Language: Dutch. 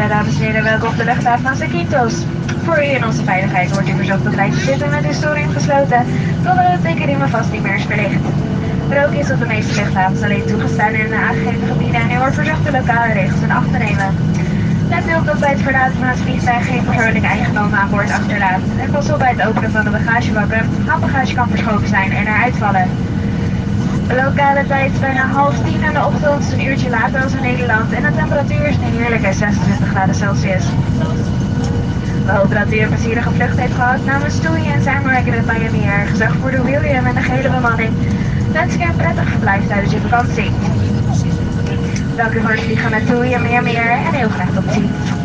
dames en heren, welkom op de luchthaven van Zakynthos. Voor u en onze veiligheid wordt u verzocht te blijven zitten met uw storing gesloten, totdat het tekenriemen vast niet meer is verlicht. Roken is op de meeste luchthavens alleen toegestaan in de aangegeven gebieden en u wordt verzocht de lokale regels in acht te nemen. Let u op dat bij het verlaten van het vliegtuig geen persoonlijke eigendommen aan boord achterlaat. En pas op bij het openen van de bagagebakken. Handbagage kan verschoven zijn en eruit vallen. De lokale tijd is bijna 9:30 en de ochtend is een uurtje later dan in Nederland en de temperatuur is een heerlijke 26 graden Celsius. We hopen dat u een plezierige vlucht heeft gehad namens TUI en Samenwerkende Miami Air, gezag voor de William en de gehele bemanning. Wens ik een prettig verblijf tijdens uw vakantie. Dank u voor het vliegen met TUI en Miami Air en heel graag tot ziens.